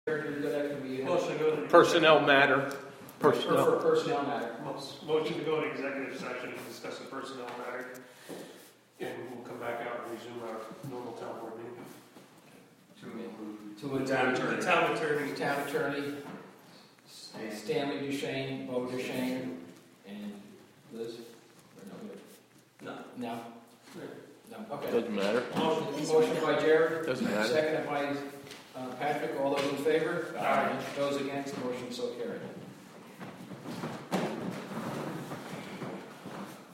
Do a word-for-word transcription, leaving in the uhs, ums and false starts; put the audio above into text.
Motion to go to Personnel matter. For Personnel. personnel matter. Motion to go to executive session to discuss a personnel matter. And we'll come back out and resume our normal town board meeting. To include the town attorney. The town attorney. The town attorney, Stanley Duchesne, Bo Duchesne, and Liz? Or no? No. No? No, okay. Doesn't matter. Motion, motion by Jared. Doesn't matter. Seconded by uh, Patrick. All those in favor? Aye. Those against, motion so carried.